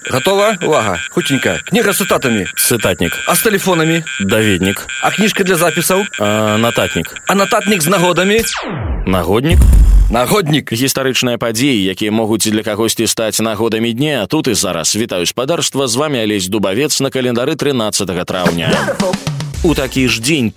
Готова? Увага, хутенька. Книга с цитатами. Цытатнік. А с телефонами? Даведнік. А книжка для записаў? Нататнік. А нататник с нагодами? Нагоднік. Нагодник. Гістарычныя падзеі, якія могуць для кагосьці стаць нагодамі дня. Тут і зараз. Вітаю спадарства, з вами Алесь Дубавец на календары 13 траўня. У такі ж дзень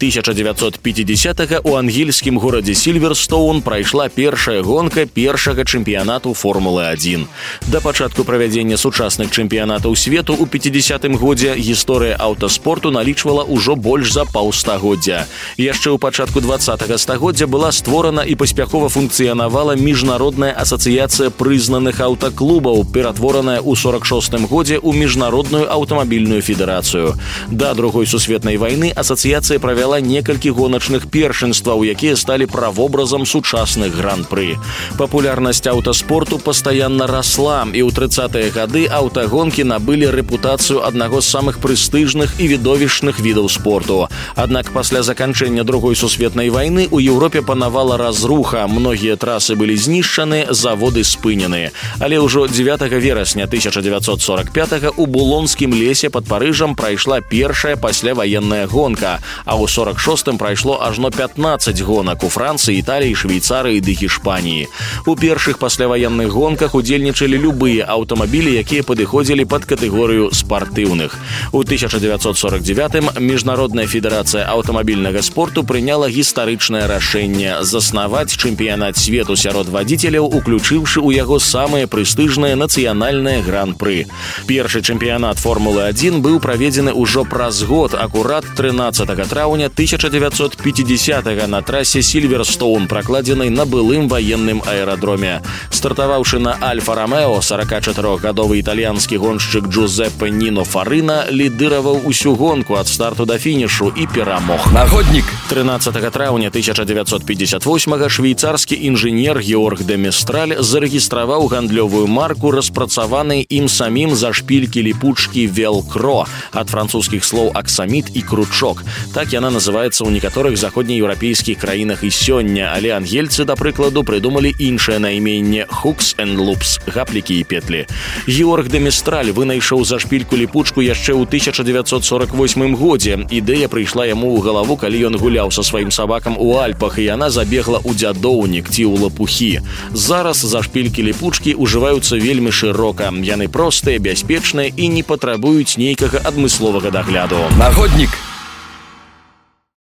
1950-го у ангельскім горадзе Сільверстоун прайшла першая гонка першага чэмпіянату Формулы-1. Да пачатку правядзення сучасных чэмпіянатаў свету ў 50-м годзе гісторыя аўтаспорту налічвала ўжо больш за паўстагоддзя. Яшчэ ў пачатку 20-го стагоддзя была створана і паспяхова функцыянавала міжнародная асацыяцыя прызнаных аўтаклубаў, ператвораная ў 46-м годзе ў міжнародную аўтамабільную федэрацыю. Да другой сусветнай вайны асацыяцыя правяла некалькі гоначных першынстваў, якія сталі правобразам сучасных гран-пры. Папулярнасць аўтаспорту пастаянна расла, і ў 30-е гады аўтагонкі набылі рэпутацыю аднаго з самых прэстыжных і відовішчных відаў спорту. Аднак пасля заканчэння другой сусветнай вайны ў Еўропе панавала разруха, многія трасы былі знішчаны, заводы спынены. Але ўжо 9 верасня 1945-го у Булонскім лесе пад Парыжам прайшла першая пасляваенная гонка, а ў 46-м прайшло ажно 15 гонак у Францыі, Італіі, Швейцарыі ды Гішпаніі. У першых пасляваенных гонках удзельнічалі любыя аўтамабілі, якія падыходзілі пад катэгорыю спартыўных. У 1949-м Міжнародная федэрацыя аўтамабільнага спорту прыняла гістарычнае рашэнне заснаваць чэмпіянат свету сярод вадзіцеляў, уключыўшы ў яго самае прэстыжнае нацыянальнае гран-пры. Першы чэмпіянат Формулы-1 быў праведзены ўжо праз год, акурат 13 траўня 1950-го на трасе Сільверстоун, пракладзенай на былым ваенным аэрадроме. Стартаваўшы на Альфа-Ромео, 44-гадовы італьянскі гоншчык Джузеппе Ніно Фарына лідыраваў усю гонку ад старту да фінішу і перамог. Нагодник. 13 траўня 1958-го швейцарскі інжынер Георг де Местраль зарэгістраваў гандлёвую марку, распрацаванай ім самім за шпількі ліпучкі «Велкро» ад французскіх слоў «аксаміт» і «кручок». Так яна называецца ў некаторых заходнееўрапейскіх краінах і сёння, але ангельцы, да прыкладу, прыдумалі іншае найменне «Hooks and Loops» – гаплікі і петлі. Георг де Местраль вынайшоў за шпільку ліпучку яшчэ ў 1948 годзе. Ідэя прыйшла яму ў галаву, калі ён гуляў са сваім сабакам у Альпах, і яна забегла ў дзядоўнік ці ў лапухі. Зараз за шпількі ліпучкі ўжываюцца вельмі шырока. Яны простыя, бяспечныя і не патрабуюць нейкага адмысловага дагляду. Нагодник.